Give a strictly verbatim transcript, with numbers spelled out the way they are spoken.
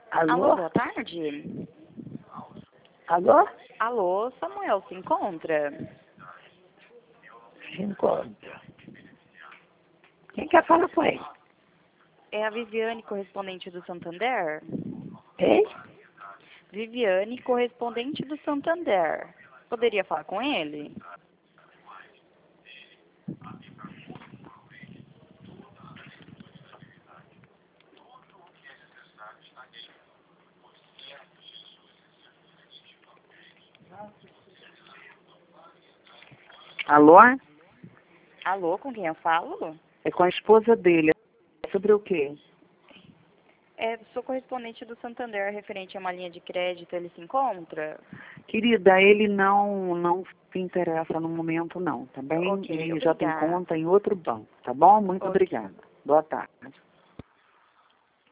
Alô? Alô, boa tarde. Alô? Alô, Samuel, se encontra? Se encontra. Quem quer falar com ele? É a Viviane, correspondente do Santander? Hein? Viviane, correspondente do Santander. Poderia falar com ele? Alô? Alô, com quem eu falo? É com a esposa dele. É sobre o quê? É, sou correspondente do Santander, referente a uma linha de crédito. Ele se encontra? Querida, ele não, não se interessa no momento não, tá bem? Ok, Ele já tem obrigada. conta em outro banco, tá bom? Muito Ok. obrigada. Boa tarde.